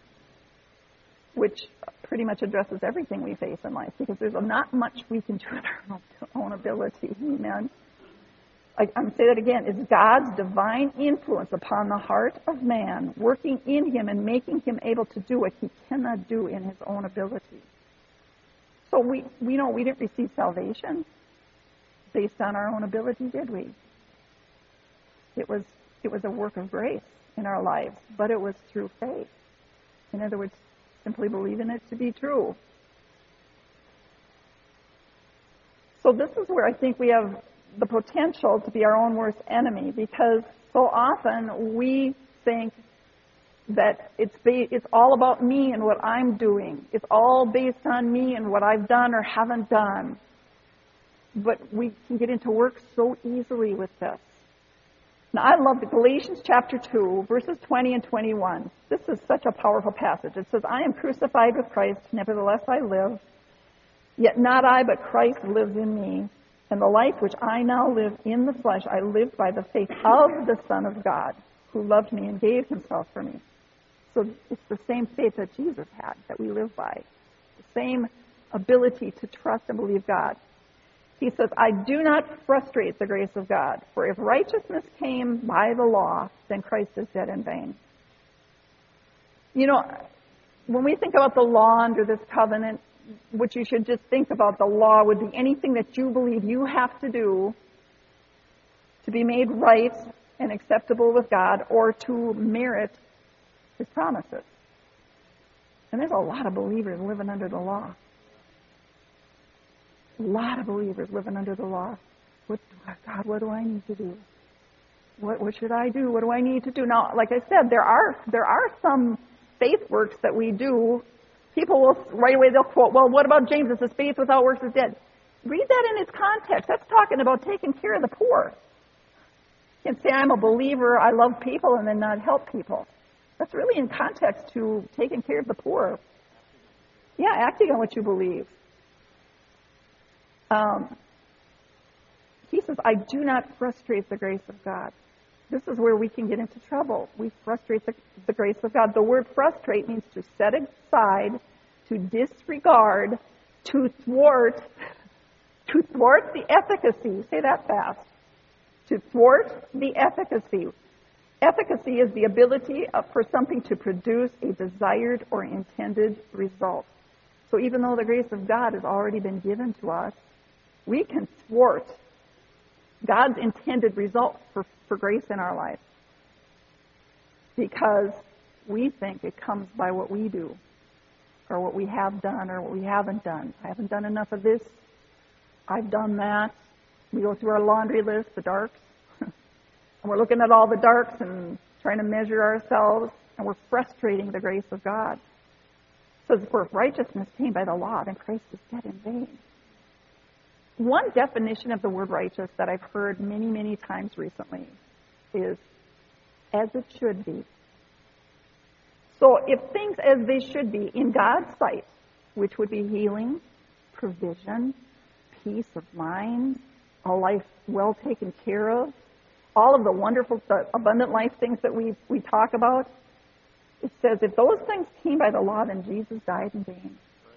Which pretty much addresses everything we face in life, because there's not much we can do in our own ability. Amen. I, I'm going to say that again. It's God's divine influence upon the heart of man, working in him and making him able to do what he cannot do in his own ability. So we, we know we didn't receive salvation based on our own ability, did we? It was it was a work of grace in our lives, but it was through faith. In other words, simply believing it to be true. So this is where I think we have the potential to be our own worst enemy, because so often we think that it's ba- it's all about me and what I'm doing. It's all based on me and what I've done or haven't done. But we can get into work so easily with this. Now, I love the Galatians chapter two, verses twenty and twenty-one. This is such a powerful passage. It says, I am crucified with Christ, nevertheless I live. Yet not I, but Christ lives in me. And the life which I now live in the flesh, I live by the faith of the Son of God, who loved me and gave himself for me. So it's the same faith that Jesus had that we live by. The same ability to trust and believe God. He says, I do not frustrate the grace of God, for if righteousness came by the law, then Christ is dead in vain. You know, when we think about the law under this covenant, what you should just think about the law would be anything that you believe you have to do to be made right and acceptable with God or to merit his promises. And there's a lot of believers living under the law. A lot of believers living under the law. What, God, what do I need to do? What, what should I do? What do I need to do? Now, like I said, there are there are some faith works that we do. People will, right away, they'll quote, well, what about James? It says faith without works is dead. Read that in its context. That's talking about taking care of the poor. You can say, I'm a believer, I love people, and then not help people. That's really in context to taking care of the poor. Yeah, acting on what you believe. Um, he says, I do not frustrate the grace of God. This is where we can get into trouble. We frustrate the, the grace of God. The word frustrate means to set aside, to disregard, to thwart, to thwart the efficacy. Say that fast. To thwart the efficacy. Efficacy is the ability of, for something to produce a desired or intended result. So even though the grace of God has already been given to us, we can thwart God's intended result for, for grace in our life because we think it comes by what we do or what we have done or what we haven't done. I haven't done enough of this. I've done that. We go through our laundry list, the darks, and we're looking at all the darks and trying to measure ourselves, and we're frustrating the grace of God. It says, for if righteousness came by the law, then Christ is dead in vain. One definition of the word righteous that I've heard many, many times recently is as it should be. So if things as they should be in God's sight, which would be healing, provision, peace of mind, a life well taken care of, all of the wonderful, the abundant life things that we we talk about, it says if those things came by the law, then Jesus died in vain.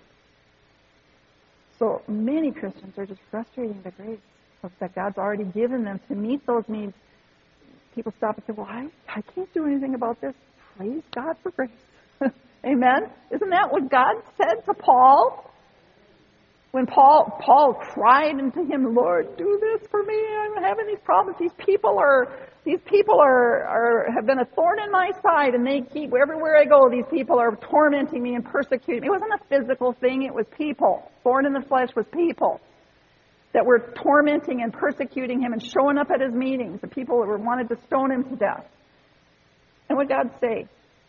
So many Christians are just frustrating the grace of, that God's already given them to meet those needs. People stop and say, well, I, I can't do anything about this. Praise God for grace. Amen? Isn't that what God said to Paul? When Paul Paul cried unto him, Lord, do this for me. I'm having these problems. These people are these people are, are have been a thorn in my side, and they keep everywhere I go. These people are tormenting me and persecuting me. It wasn't a physical thing. It was people. Thorn in the flesh was people that were tormenting and persecuting him and showing up at his meetings. The people that were wanted to stone him to death. And what God say?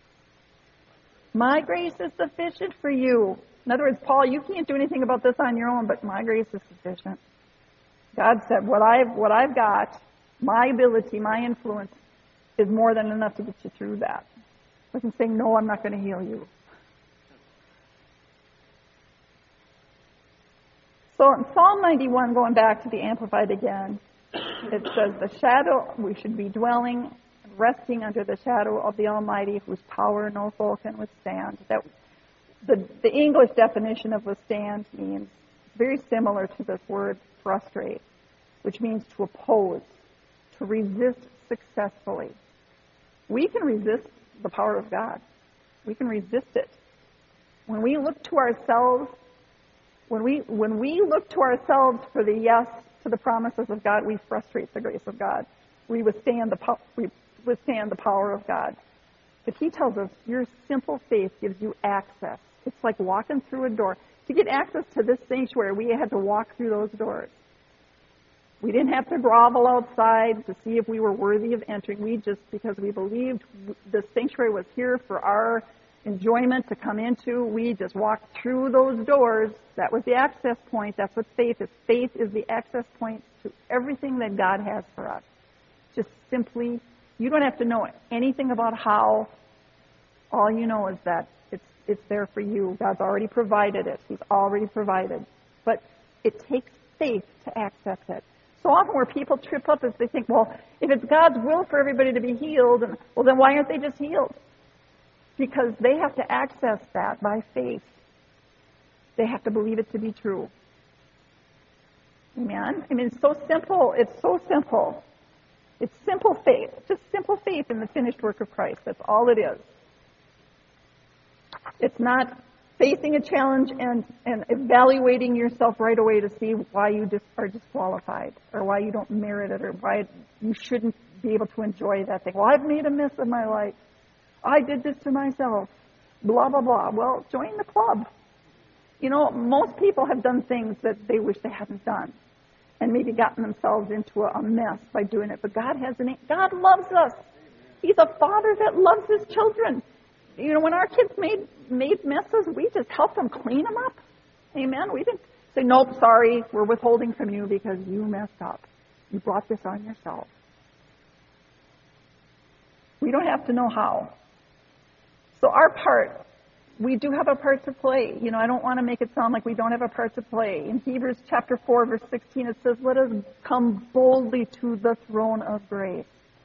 My grace is sufficient for you. In other words, Paul, you can't do anything about this on your own, but my grace is sufficient. God said, what I've, what I've got, my ability, my influence, is more than enough to get you through that. He wasn't saying, no, I'm not going to heal you. So in Psalm ninety-one, going back to the Amplified again, it says, the shadow, we should be dwelling, resting under the shadow of the Almighty, whose power no foe can withstand. That The, the English definition of withstand means very similar to this word frustrate, which means to oppose, to resist successfully. We can resist the power of God. We can resist it. When we look to ourselves, when we when we look to ourselves for the yes to the promises of God, we frustrate the grace of God. We withstand the po- we withstand the power of God. But he tells us your simple faith gives you access. It's like walking through a door. To get access to this sanctuary, we had to walk through those doors. We didn't have to grovel outside to see if we were worthy of entering. We just, because we believed the sanctuary was here for our enjoyment to come into, we just walked through those doors. That was the access point. That's what faith is. Faith is the access point to everything that God has for us. Just simply, you don't have to know anything about how. All you know is that it's it's there for you. God's already provided it. He's already provided. But it takes faith to access it. So often where people trip up is they think, well, if it's God's will for everybody to be healed, well, then why aren't they just healed? Because they have to access that by faith. They have to believe it to be true. Amen? I mean, it's so simple. It's so simple. It's simple faith. Just simple faith in the finished work of Christ. That's all it is. It's not facing a challenge and, and evaluating yourself right away to see why you just are disqualified or why you don't merit it or why you shouldn't be able to enjoy that thing. Well, I've made a mess of my life. I did this to myself. Blah, blah, blah. Well, join the club. You know, most people have done things that they wish they hadn't done and maybe gotten themselves into a mess by doing it. But God hasn't. God loves us. He's a father that loves his children. You know, when our kids made made messes, we just helped them clean them up. Amen? We didn't say, nope, sorry, we're withholding from you because you messed up. You brought this on yourself. We don't have to know how. So our part, we do have a part to play. You know, I don't want to make it sound like we don't have a part to play. In Hebrews chapter four, verse sixteen, it says, let us come boldly to the throne of grace.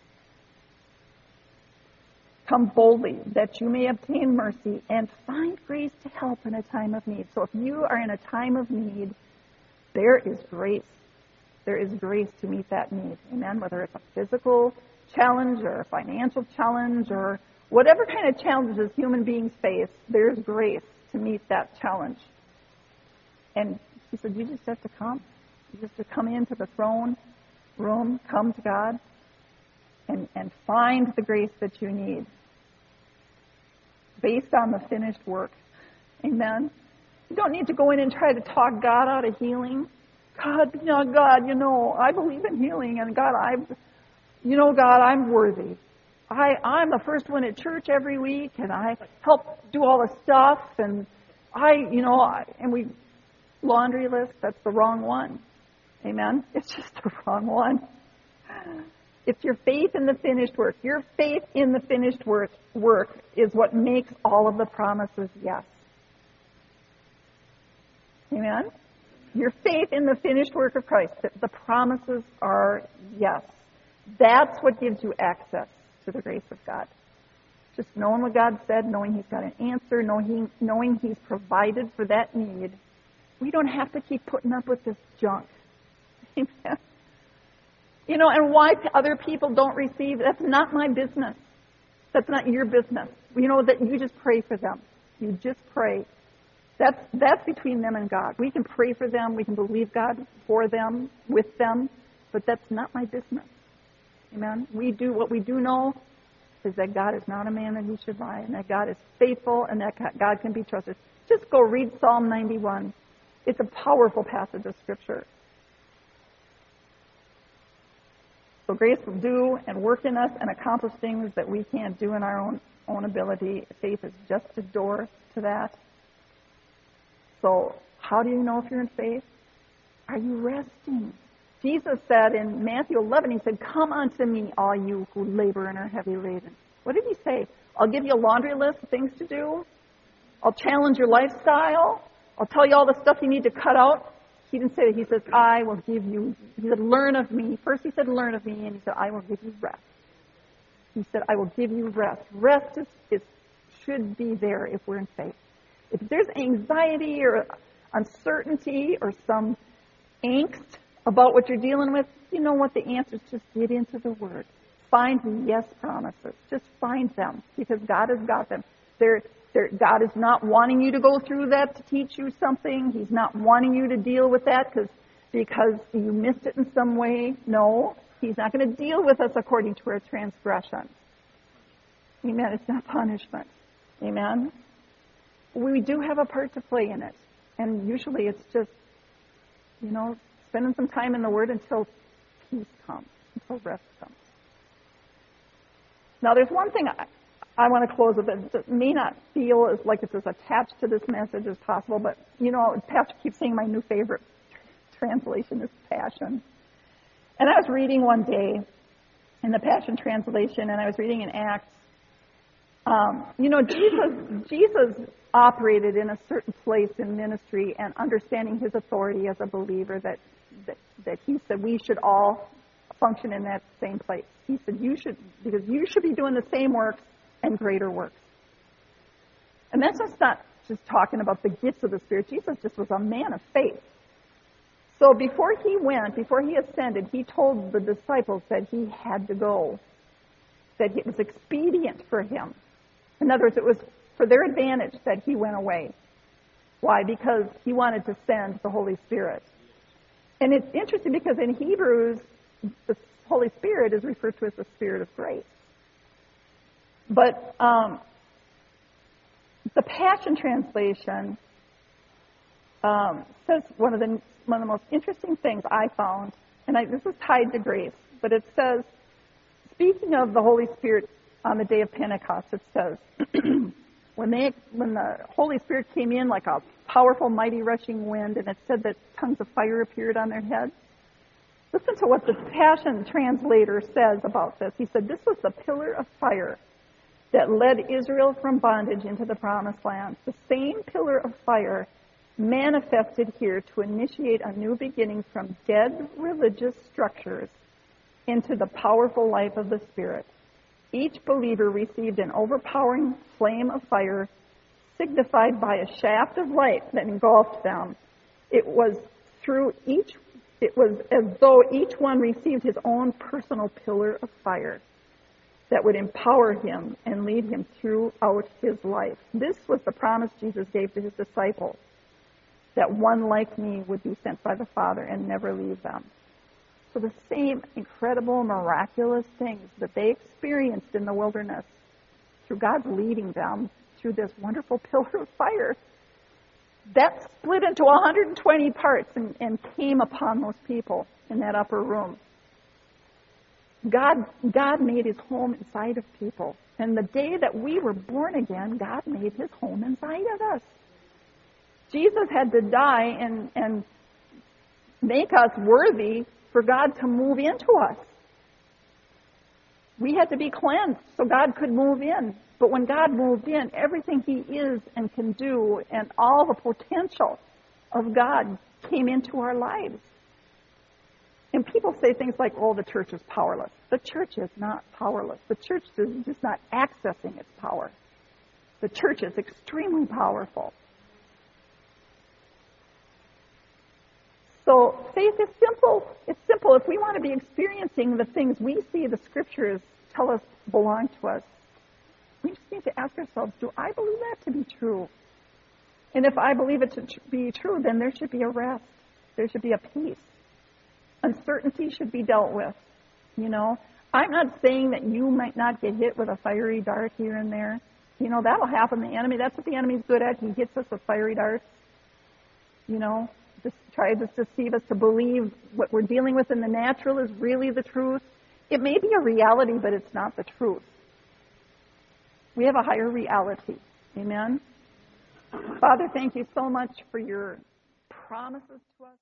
Come boldly, that you may obtain mercy and find grace to help in a time of need. So if you are in a time of need, there is grace. there is grace to meet that need. Amen? Whether it's a physical challenge or a financial challenge or whatever kind of challenges human beings face, there's grace to meet that challenge. And he said, you just have to come. You just have to come into the throne room, come to God, and, and find the grace that you need based on the finished work. Amen? You don't need to go in and try to talk God out of healing. God, you know, God, you know, I believe in healing, and God, I, you know, God, I'm worthy. I, I'm the first one at church every week, and I help do all the stuff, and I, you know, I, and we, laundry list, that's the wrong one. Amen? It's just the wrong one. It's your faith in the finished work. Your faith in the finished work, work is what makes all of the promises yes. Amen? Your faith in the finished work of Christ, that the promises are yes. That's what gives you access to the grace of God. Just knowing what God said, knowing He's got an answer, knowing, knowing He's provided for that need. We don't have to keep putting up with this junk. Amen? You know, and why other people don't receive, that's not my business. That's not your business. You know, that you just pray for them. You just pray. That's that's between them and God. We can pray for them. We can believe God for them, with them. But that's not my business. Amen? We do, what we do know is that God is not a man that He should lie, and that God is faithful, and that God can be trusted. Just go read Psalm ninety-one. It's a powerful passage of Scripture. So grace will do and work in us and accomplish things that we can't do in our own, own ability. Faith is just a door to that. So how do you know if you're in faith? Are you resting? Jesus said in Matthew eleven, He said, come unto me, all you who labor and are heavy laden. What did He say? I'll give you a laundry list of things to do. I'll challenge your lifestyle. I'll tell you all the stuff you need to cut out. He didn't say that. He says, I will give you, He said, learn of me. First He said, learn of me, and He said, I will give you rest. He said, I will give you rest. Rest is, is should be there if we're in faith. If there's anxiety or uncertainty or some angst about what you're dealing with, you know what the answer is. Just get into the Word. Find the yes promises. Just find them, because God has got them. They're There, God is not wanting you to go through that to teach you something. He's not wanting you to deal with that because because you missed it in some way. No, He's not going to deal with us according to our transgressions. Amen. It's not punishment. Amen. We do have a part to play in it. And usually it's just, you know, spending some time in the Word until peace comes, until rest comes. Now, there's one thing I... I want to close with it. It may not feel as like it's as attached to this message as possible, but, you know, Pastor keeps saying my new favorite translation is Passion. And I was reading one day in the Passion Translation, and I was reading in Acts. Um, you know, Jesus, Jesus operated in a certain place in ministry, and understanding His authority as a believer, that, that, that He said we should all function in that same place. He said you should, because you should be doing the same works and greater works. And that's just not just talking about the gifts of the Spirit. Jesus just was a man of faith. So before He went, before He ascended, He told the disciples that He had to go, that it was expedient for Him. In other words, it was for their advantage that He went away. Why? Because He wanted to send the Holy Spirit. And it's interesting because in Hebrews, the Holy Spirit is referred to as the Spirit of grace. But um, the Passion Translation um, says one of the one of the most interesting things I found, and I, this is tied to grace, but it says, speaking of the Holy Spirit on the day of Pentecost, it says, when they when the Holy Spirit came in like a powerful, mighty, rushing wind, and it said that tongues of fire appeared on their heads. Listen to what the Passion translator says about this. He said, this was the pillar of fire that led Israel from bondage into the promised land. The same pillar of fire manifested here to initiate a new beginning from dead religious structures into the powerful life of the Spirit. Each believer received an overpowering flame of fire signified by a shaft of light that engulfed them. It was through each It was as though each one received his own personal pillar of fire that would empower him and lead him throughout his life. This was the promise Jesus gave to his disciples, that one like me would be sent by the Father and never leave them. So the same incredible, miraculous things that they experienced in the wilderness through God's leading them through this wonderful pillar of fire, that split into one hundred twenty parts and, and came upon those people in that upper room. God, God made his home inside of people. And the day that we were born again, God made his home inside of us. Jesus had to die and, and make us worthy for God to move into us. We had to be cleansed so God could move in. But when God moved in, everything he is and can do and all the potential of God came into our lives. And people say things like, oh, the church is powerless. The church is not powerless. The church is just not accessing its power. The church is extremely powerful. So faith is simple. It's simple. If we want to be experiencing the things we see the scriptures tell us belong to us, we just need to ask ourselves, do I believe that to be true? And if I believe it to be true, then there should be a rest. There should be a peace. Uncertainty should be dealt with. You know, I'm not saying that you might not get hit with a fiery dart here and there. You know, that'll happen. The enemy, that's what the enemy's good at. He hits us with fiery darts. You know, just tries to deceive us to believe what we're dealing with in the natural is really the truth. It may be a reality, but it's not the truth. We have a higher reality. Amen? Father, thank you so much for your promises to us.